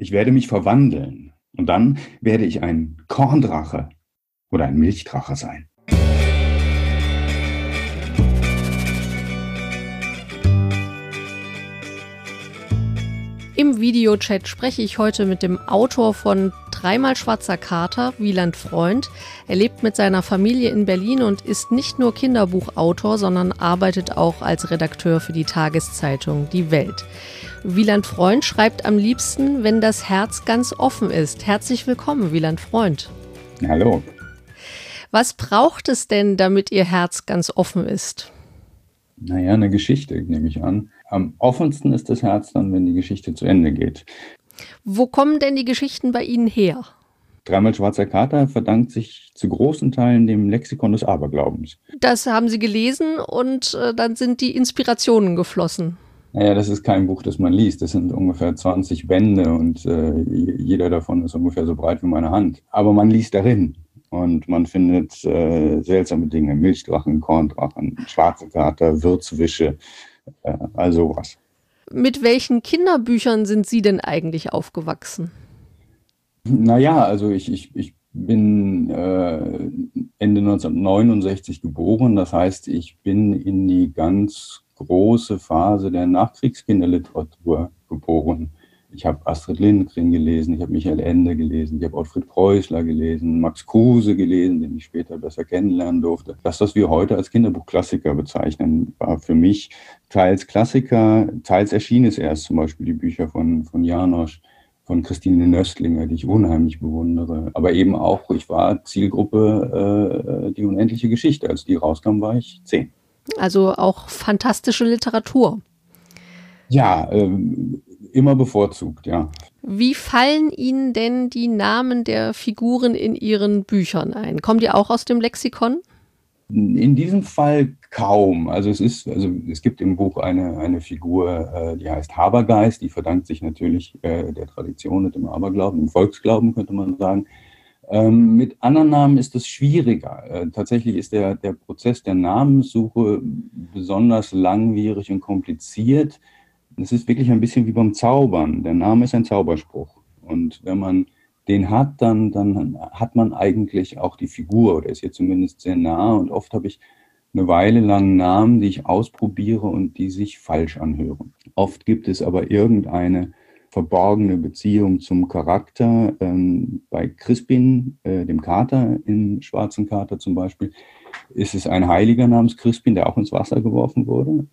Ich werde mich verwandeln und dann werde ich ein Korndrache oder ein Milchdrache sein. Im Videochat spreche ich heute mit dem Autor von Dreimal Schwarzer Kater, Wieland Freund. Er lebt mit seiner Familie in Berlin und ist nicht nur Kinderbuchautor, sondern arbeitet auch als Redakteur für die Tageszeitung Die Welt. Wieland Freund schreibt am liebsten, wenn das Herz ganz offen ist. Herzlich willkommen, Wieland Freund. Hallo. Was braucht es denn, damit Ihr Herz ganz offen ist? Naja, eine Geschichte, nehme ich an. Am offensten ist das Herz dann, wenn die Geschichte zu Ende geht. Wo kommen denn die Geschichten bei Ihnen her? Dreimal Schwarzer Kater verdankt sich zu großen Teilen dem Lexikon des Aberglaubens. Das haben Sie gelesen und dann sind die Inspirationen geflossen. Naja, das ist kein Buch, das man liest. Das sind ungefähr 20 Bände und jeder davon ist ungefähr so breit wie meine Hand. Aber man liest darin und man findet seltsame Dinge. Milchdrachen, Korndrachen, schwarze Kater, Würzwische, all sowas. Mit welchen Kinderbüchern sind Sie denn eigentlich aufgewachsen? Naja, also ich bin Ende 1969 geboren. Das heißt, ich bin in die ganz große Phase der Nachkriegskinderliteratur geboren. Ich habe Astrid Lindgren gelesen, ich habe Michael Ende gelesen, ich habe Ottfried Preußler gelesen, Max Kruse gelesen, den ich später besser kennenlernen durfte. Das, was wir heute als Kinderbuchklassiker bezeichnen, war für mich teils Klassiker, teils erschien es erst, zum Beispiel die Bücher von Janosch, von Christine Nöstlinger, die ich unheimlich bewundere. Aber eben auch, ich war Zielgruppe Die unendliche Geschichte. Als die rauskam, war ich 10. Also auch fantastische Literatur. Ja, immer bevorzugt, ja. Wie fallen Ihnen denn die Namen der Figuren in Ihren Büchern ein? Kommen die auch aus dem Lexikon? In diesem Fall kaum. Also es gibt im Buch eine Figur, die heißt Habergeist, die verdankt sich natürlich der Tradition und dem Aberglauben, dem Volksglauben, könnte man sagen. Mit anderen Namen ist es schwieriger. Tatsächlich ist der Prozess der Namenssuche besonders langwierig und kompliziert. Es ist wirklich ein bisschen wie beim Zaubern. Der Name ist ein Zauberspruch. Und wenn man den hat, dann hat man eigentlich auch die Figur, oder ist jetzt zumindest sehr nah. Und oft habe ich eine Weile lang Namen, die ich ausprobiere und die sich falsch anhören. Oft gibt es aber irgendeine verborgene Beziehung zum Charakter. Bei Crispin, dem Kater, im Schwarzen Kater zum Beispiel, ist es ein Heiliger namens Crispin, der auch ins Wasser geworfen wurde.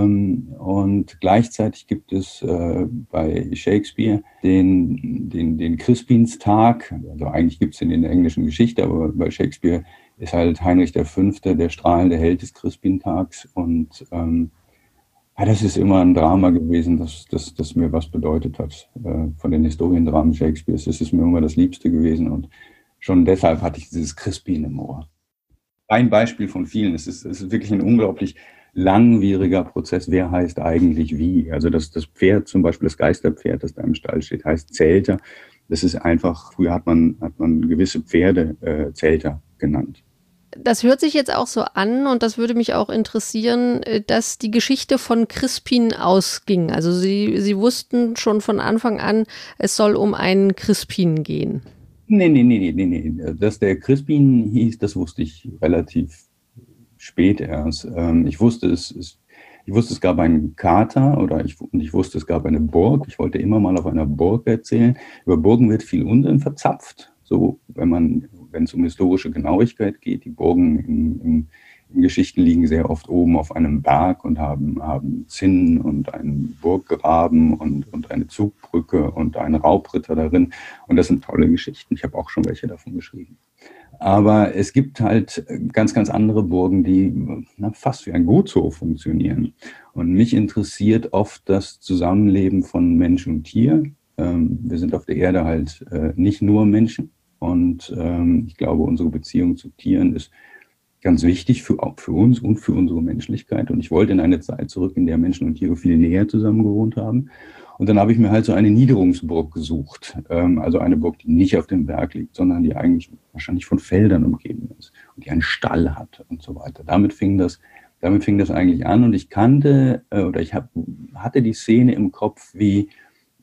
Und gleichzeitig gibt es bei Shakespeare den Crispinstag. Also eigentlich gibt es den in der englischen Geschichte, aber bei Shakespeare ist halt Heinrich V. der strahlende Held des Crispintags. Und das ist immer ein Drama gewesen, das mir was bedeutet hat. Von den Historiendramen Shakespeares ist es mir immer das Liebste gewesen. Und schon deshalb hatte ich dieses Crispin im Ohr. Ein Beispiel von vielen. Es ist wirklich ein unglaublich langwieriger Prozess. Wer heißt eigentlich wie? Also das Pferd, zum Beispiel das Geisterpferd, das da im Stall steht, heißt Zelter. Das ist einfach, früher hat man gewisse Pferde Zelter genannt. Das hört sich jetzt auch so an und das würde mich auch interessieren, dass die Geschichte von Crispin ausging. Also Sie wussten schon von Anfang an, es soll um einen Crispin gehen. Nee. Dass der Crispin hieß, das wusste ich relativ spät erst. Ich wusste, es gab einen Kater und ich wusste, es gab eine Burg. Ich wollte immer mal auf einer Burg erzählen. Über Burgen wird viel Unsinn verzapft. So, wenn es um historische Genauigkeit geht. Die Burgen in Geschichten liegen sehr oft oben auf einem Berg und haben Zinnen und einen Burggraben und eine Zugbrücke und einen Raubritter darin. Und das sind tolle Geschichten. Ich habe auch schon welche davon geschrieben. Aber es gibt halt ganz, ganz andere Burgen, die fast wie ein Gutshof funktionieren. Und mich interessiert oft das Zusammenleben von Mensch und Tier. Wir sind auf der Erde halt nicht nur Menschen. Und ich glaube, unsere Beziehung zu Tieren ist ganz wichtig auch für uns und für unsere Menschlichkeit. Und ich wollte in eine Zeit zurück, in der Menschen und Tiere viel näher zusammen gewohnt haben. Und dann habe ich mir halt so eine Niederungsburg gesucht. Also eine Burg, die nicht auf dem Berg liegt, sondern die eigentlich wahrscheinlich von Feldern umgeben ist und die einen Stall hat und so weiter. Damit fing das eigentlich an. Und ich hatte die Szene im Kopf, wie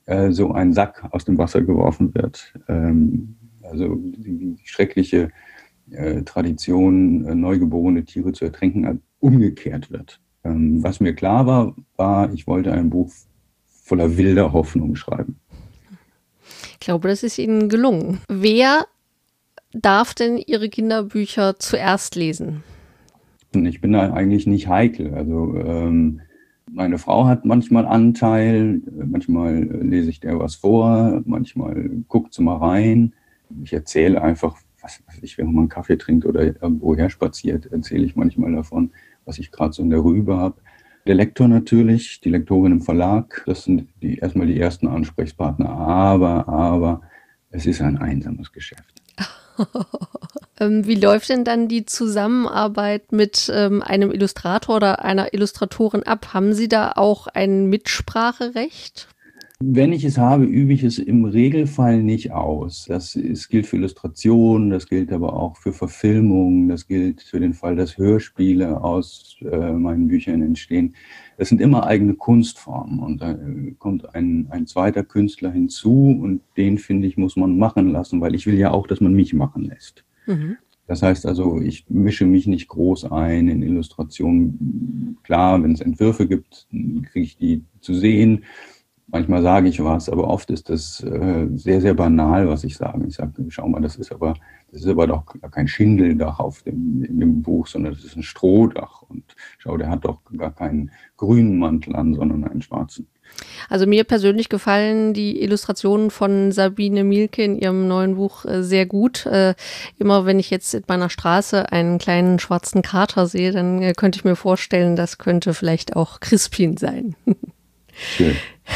so ein Sack aus dem Wasser geworfen wird. Also die schreckliche Tradition, neugeborene Tiere zu ertränken, umgekehrt wird. Was mir klar war, ich wollte ein Buch voller wilder Hoffnung schreiben. Ich glaube, das ist Ihnen gelungen. Wer darf denn Ihre Kinderbücher zuerst lesen? Ich bin da eigentlich nicht heikel. Also meine Frau hat manchmal Anteil, manchmal lese ich der was vor, manchmal guckt sie mal rein. Ich erzähle einfach, was weiß ich, wenn man einen Kaffee trinkt oder irgendwo her spaziert, erzähle ich manchmal davon, was ich gerade so in der Rübe habe. Der Lektor natürlich, die Lektorin im Verlag, das sind erstmal die ersten Ansprechpartner. Aber es ist ein einsames Geschäft. Wie läuft denn dann die Zusammenarbeit mit einem Illustrator oder einer Illustratorin ab? Haben Sie da auch ein Mitspracherecht? Wenn ich es habe, übe ich es im Regelfall nicht aus. Das gilt für Illustrationen, das gilt aber auch für Verfilmungen, das gilt für den Fall, dass Hörspiele aus meinen Büchern entstehen. Das sind immer eigene Kunstformen und da kommt ein zweiter Künstler hinzu und den, finde ich, muss man machen lassen, weil ich will ja auch, dass man mich machen lässt. Mhm. Das heißt also, ich mische mich nicht groß ein in Illustrationen. Klar, wenn es Entwürfe gibt, kriege ich die zu sehen. Manchmal sage ich was, aber oft ist das sehr, sehr banal, was ich sage. Ich sage, schau mal, das ist aber doch kein Schindeldach in dem Buch, sondern das ist ein Strohdach. Und schau, der hat doch gar keinen grünen Mantel an, sondern einen schwarzen. Also mir persönlich gefallen die Illustrationen von Sabine Mielke in ihrem neuen Buch sehr gut. Immer wenn ich jetzt in meiner Straße einen kleinen schwarzen Kater sehe, dann könnte ich mir vorstellen, das könnte vielleicht auch Crispin sein. Schön.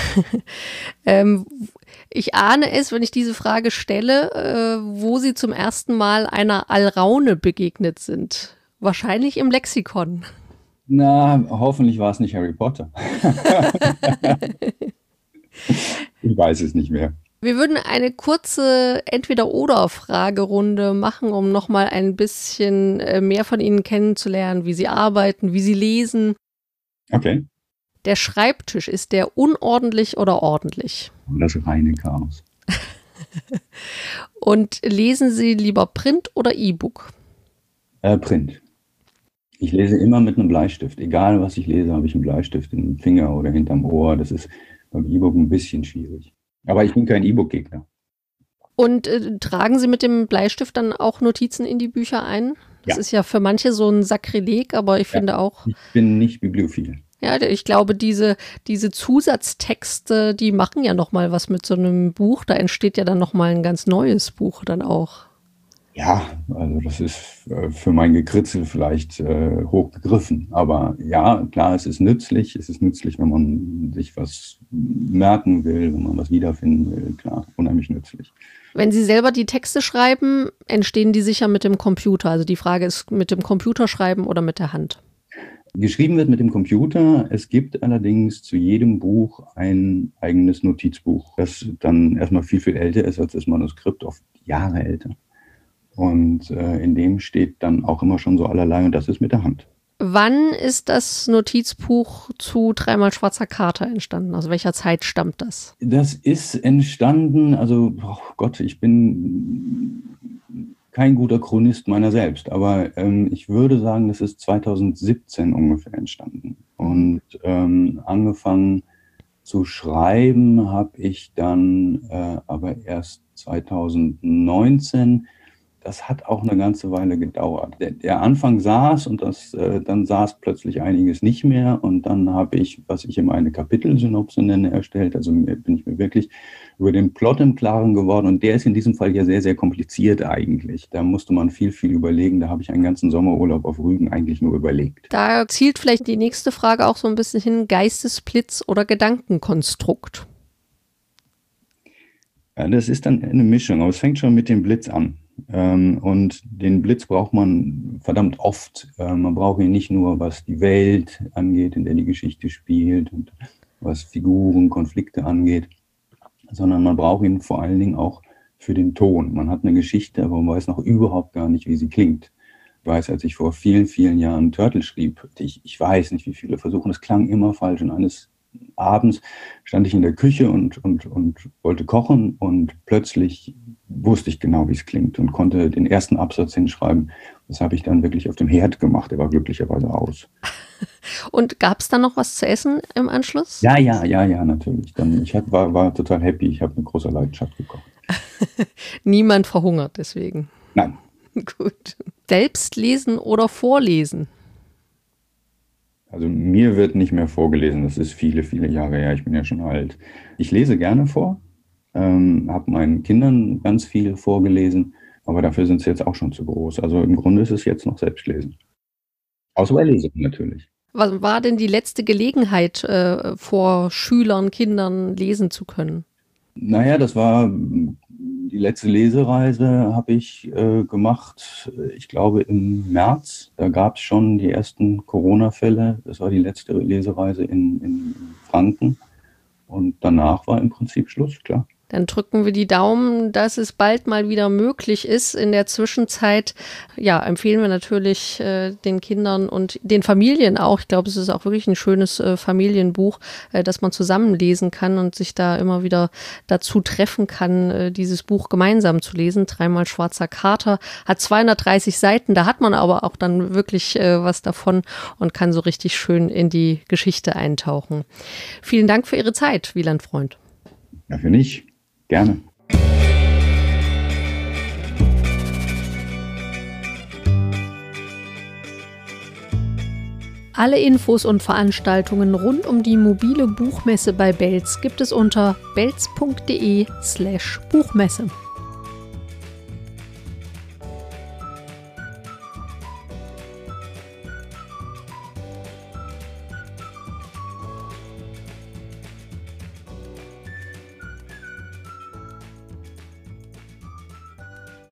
Ich ahne es, wenn ich diese Frage stelle, wo Sie zum ersten Mal einer Alraune begegnet sind. Wahrscheinlich im Lexikon. Na, hoffentlich war es nicht Harry Potter. Ich weiß es nicht mehr. Wir würden eine kurze Entweder-oder-Fragerunde machen, um nochmal ein bisschen mehr von Ihnen kennenzulernen, wie Sie arbeiten, wie Sie lesen. Okay. Der Schreibtisch, ist der unordentlich oder ordentlich? Das reine Chaos. Und lesen Sie lieber Print oder E-Book? Print. Ich lese immer mit einem Bleistift. Egal, was ich lese, habe ich einen Bleistift im Finger oder hinterm Ohr. Das ist beim E-Book ein bisschen schwierig. Aber ich bin kein E-Book-Gegner. Und tragen Sie mit dem Bleistift dann auch Notizen in die Bücher ein? Das ist ja für manche so ein Sakrileg, aber ich finde auch... Ich bin nicht bibliophil. Ja, ich glaube, diese Zusatztexte, die machen ja noch mal was mit so einem Buch. Da entsteht ja dann noch mal ein ganz neues Buch dann auch. Ja, also das ist für mein Gekritzel vielleicht hochgegriffen. Aber ja, klar, es ist nützlich. Es ist nützlich, wenn man sich was merken will, wenn man was wiederfinden will. Klar, unheimlich nützlich. Wenn Sie selber die Texte schreiben, entstehen die sicher mit dem Computer. Also die Frage ist, mit dem Computer schreiben oder mit der Hand? Geschrieben wird mit dem Computer. Es gibt allerdings zu jedem Buch ein eigenes Notizbuch, das dann erstmal viel, viel älter ist als das Manuskript, oft Jahre älter. Und in dem steht dann auch immer schon so allerlei und das ist mit der Hand. Wann ist das Notizbuch zu Dreimal Schwarzer Kater entstanden? Aus welcher Zeit stammt das? Das ist entstanden, also oh Gott, ich bin kein guter Chronist meiner selbst, aber ich würde sagen, das ist 2017 ungefähr entstanden. Und angefangen zu schreiben habe ich dann aber erst 2019. Das hat auch eine ganze Weile gedauert. Der Anfang saß und dann saß plötzlich einiges nicht mehr. Und dann habe ich, was ich immer eine Kapitelsynopse nenne, erstellt. Also bin ich mir wirklich über den Plot im Klaren geworden. Und der ist in diesem Fall ja sehr, sehr kompliziert eigentlich. Da musste man viel, viel überlegen. Da habe ich einen ganzen Sommerurlaub auf Rügen eigentlich nur überlegt. Da zielt vielleicht die nächste Frage auch so ein bisschen hin: Geistesblitz oder Gedankenkonstrukt? Ja, das ist dann eine Mischung. Aber es fängt schon mit dem Blitz an. Und den Blitz braucht man verdammt oft. Man braucht ihn nicht nur, was die Welt angeht, in der die Geschichte spielt und was Figuren, Konflikte angeht, sondern man braucht ihn vor allen Dingen auch für den Ton. Man hat eine Geschichte, aber man weiß noch überhaupt gar nicht, wie sie klingt. Ich weiß, als ich vor vielen, vielen Jahren Turtle schrieb, ich weiß nicht, wie viele versuchen, es klang immer falsch und eines abends stand ich in der Küche und wollte kochen und plötzlich wusste ich genau, wie es klingt und konnte den ersten Absatz hinschreiben. Das habe ich dann wirklich auf dem Herd gemacht. Der war glücklicherweise aus. Und gab es dann noch was zu essen im Anschluss? Ja, natürlich. Ich war total happy. Ich habe mit großer Leidenschaft gekocht. Niemand verhungert deswegen. Nein. Gut. Selbst lesen oder vorlesen? Also mir wird nicht mehr vorgelesen. Das ist viele, viele Jahre her. Ich bin ja schon alt. Ich lese gerne vor, habe meinen Kindern ganz viel vorgelesen, aber dafür sind sie jetzt auch schon zu groß. Also im Grunde ist es jetzt noch Selbstlesen. Außer bei Lesungen natürlich. Was war denn die letzte Gelegenheit, vor Schülern, Kindern lesen zu können? Naja, das war die letzte Lesereise habe ich gemacht, ich glaube im März. Da gab es schon die ersten Corona-Fälle. Das war die letzte Lesereise in Franken. Und danach war im Prinzip Schluss, klar. Dann drücken wir die Daumen, dass es bald mal wieder möglich ist. In der Zwischenzeit, ja, empfehlen wir natürlich den Kindern und den Familien auch. Ich glaube, es ist auch wirklich ein schönes Familienbuch, das man zusammen lesen kann und sich da immer wieder dazu treffen kann, dieses Buch gemeinsam zu lesen. 3-mal Schwarzer Kater, hat 230 Seiten. Da hat man aber auch dann wirklich was davon und kann so richtig schön in die Geschichte eintauchen. Vielen Dank für Ihre Zeit, Wieland Freund. Dafür nicht. Gerne. Alle Infos und Veranstaltungen rund um die mobile Buchmesse bei Belz gibt es unter belz.de/Buchmesse.